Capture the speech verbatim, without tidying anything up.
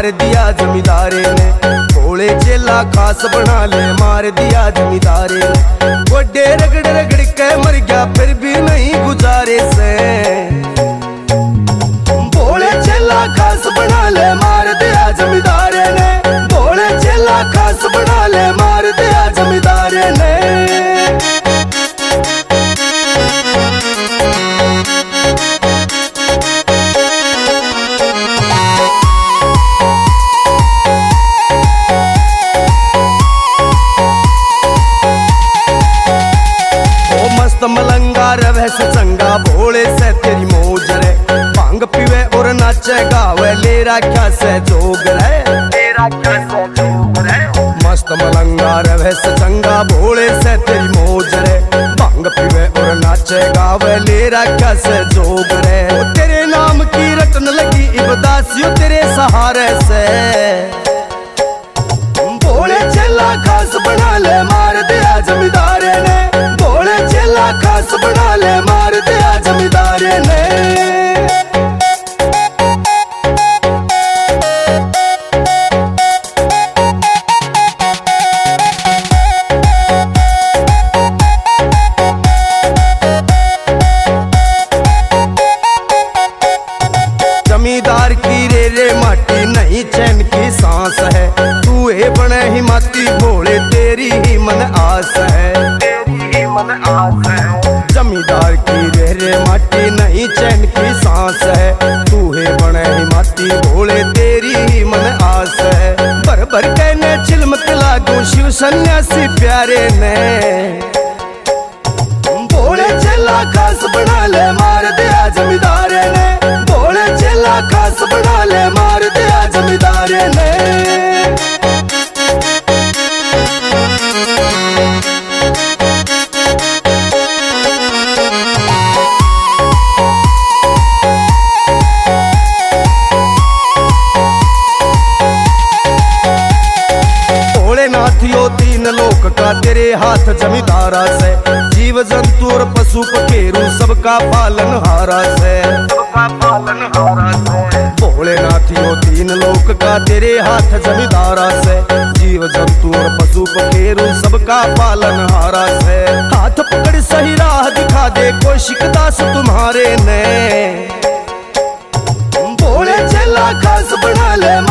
मार दिया जमींदारे ने, भोले चेला खास बना ले मार दिया जमींदारे ने। गोडे रगड़ रगड़ के मर गया फिर भी नहीं गुजारे से, भोले चेला खास बना ले मार दिया जमींदारे ने, भोले चेला खास बना ले मार दिया जमींदारे ने। मलंगा रवे से चंगा भोले से तेरी मौज रे, भांग पीवे और नाचे गावे ले राख्या से जोग रे, मस्त मलंगा रवे से चंगा भोले से तेरी मौज रे, भांग पीवे और नाचे गावे ले राख्या से जोग रे। तेरे नाम की रटन लगी इबदासियों तेरे सहारे से, भोले चेला खास बना ले मार दिया जमींदारे ने, भोले चेला खास बना ले मार दिया जमींदारे ने। जमींदार की रे रे माटी नहीं चैन की सांस है, तू है बने ही माती भोले तेरी ही मन आस है, तेरी ही मन आस है। जमींदार की रे रे माटी नहीं चैन की सांस है, तू है बने ही माती भोले तेरी ही मन आस है। भर भर के ने चिलमत लागू शिव सन्यासी प्यारे ने, भोले चेला खास बना ले मार दिया जमींदारे ने, भोले चेला खास बना ले मार दिया जमींदारे ने। तीन लोक का तेरे हाथ जमींदारा से, जीव जंतु और पशु पखेरु सबका पालन हारा से, सबका पालन हारा से। भोलेनाथियों तीन लोक का तेरे हाथ जमींदारा से, जीव जंतु और पशु पखेरु सबका पालन हारा से। हाथ पकड़ सही राह दिखा दे कोई शिकदास तुम्हारे ने, भोले चेला खास बना ले